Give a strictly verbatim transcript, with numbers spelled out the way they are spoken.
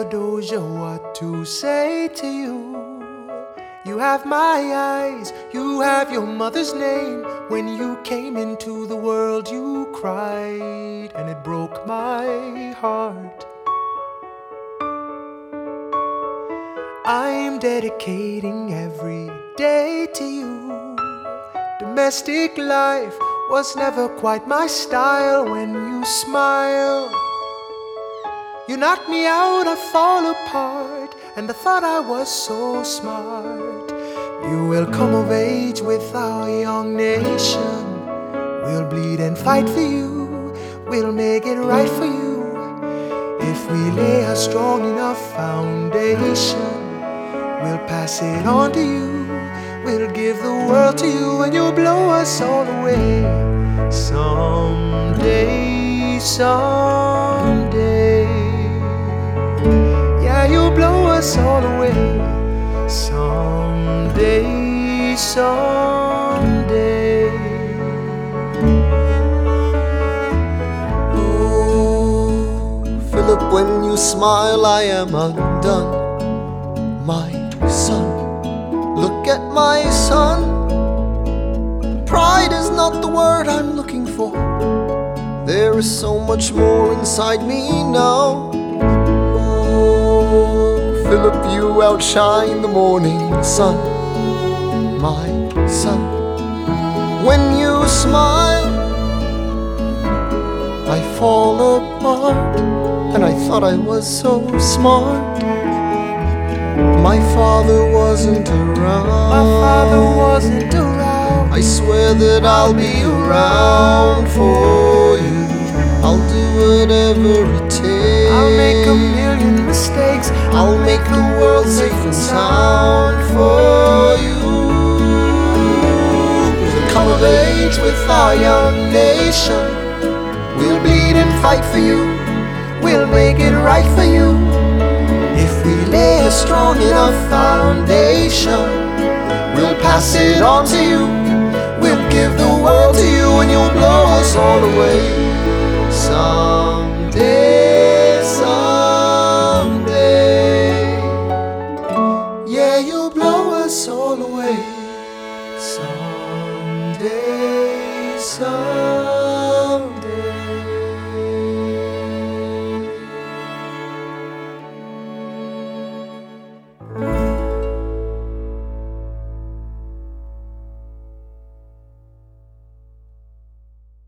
Theodosia, what to say to you. You have my eyes, you have your mother's name. When you came into the world you cried, and it broke my heart. I'm dedicating every day to you. Domestic life was never quite my style. When you smile, you knock me out, I fall apart, and I thought I was so smart. You will come of age with our young nation. We'll bleed and fight for you. We'll make it right for you. If we lay a strong enough foundation, we'll pass it on to you. We'll give the world to you, and you'll blow us all away. Someday, someday, yeah, you'll blow us all away. Someday, someday. Oh, Philip, when you smile, I am undone. My son, look at my son. Pride is not the word I'm looking for. There is so much more inside me now. Oh, Philip, you outshine the morning sun. My son, when you smile, I fall apart, and I thought I was so smart. My father wasn't around. My father wasn't around. I swear that I'll be around for you. I'll do whatever it takes. I'll make a million mistakes. I'll make the world safe and sound for you. We'll come of age with our young nation. We'll bleed and fight for you. We'll make it right for you. If we lay a strong enough foundation, we'll pass it on to you. We'll give the world to you, and you'll blow us all away. Someday, someday, yeah, you'll blow us all away. Someday, someday.